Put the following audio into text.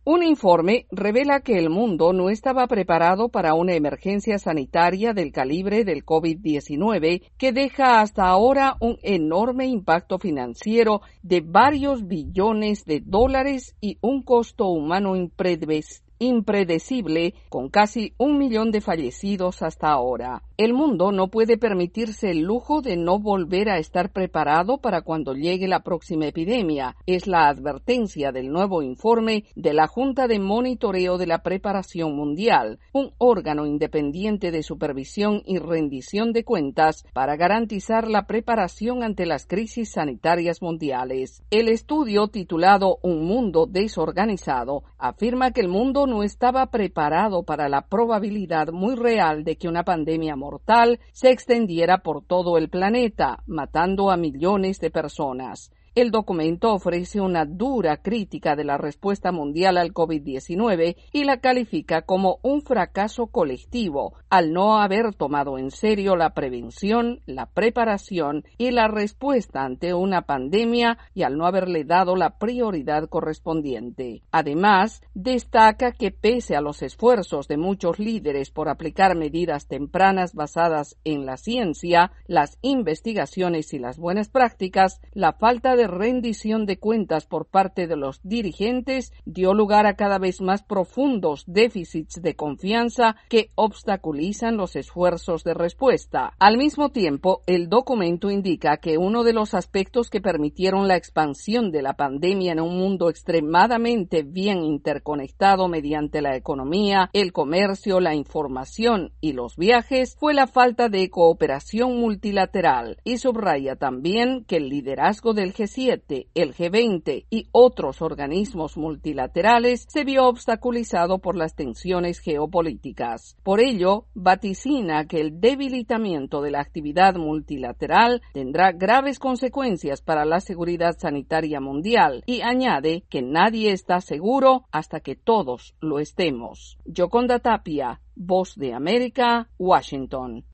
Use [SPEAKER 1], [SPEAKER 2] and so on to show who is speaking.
[SPEAKER 1] Un informe revela que el mundo no estaba preparado para una emergencia sanitaria del calibre del COVID-19 que deja hasta ahora un enorme impacto financiero de varios billones de dólares y un costo humano impredecible, con casi 1 millón de fallecidos hasta ahora. El mundo no puede permitirse el lujo de no volver a estar preparado para cuando llegue la próxima epidemia, es la advertencia del nuevo informe de la Junta de Monitoreo de la Preparación Mundial, un órgano independiente de supervisión y rendición de cuentas para garantizar la preparación ante las crisis sanitarias mundiales. El estudio, titulado Un mundo desorganizado, afirma que el mundo no estaba preparado para la probabilidad muy real de que una pandemia mortal se extendiera por todo el planeta, matando a millones de personas. El documento ofrece una dura crítica de la respuesta mundial al COVID-19 y la califica como un fracaso colectivo al no haber tomado en serio la prevención, la preparación y la respuesta ante una pandemia y al no haberle dado la prioridad correspondiente. Además, destaca que pese a los esfuerzos de muchos líderes por aplicar medidas tempranas basadas en la ciencia, las investigaciones y las buenas prácticas, la falta de rendición de cuentas por parte de los dirigentes dio lugar a cada vez más profundos déficits de confianza que obstaculizan los esfuerzos de respuesta. Al mismo tiempo, el documento indica que uno de los aspectos que permitieron la expansión de la pandemia en un mundo extremadamente bien interconectado mediante la economía, el comercio, la información y los viajes fue la falta de cooperación multilateral, y subraya también que el liderazgo del G7, el G20 y otros organismos multilaterales se vio obstaculizado por las tensiones geopolíticas. Por ello, vaticina que el debilitamiento de la actividad multilateral tendrá graves consecuencias para la seguridad sanitaria mundial y añade que nadie está seguro hasta que todos lo estemos. Yoconda Tapia, Voz de América, Washington.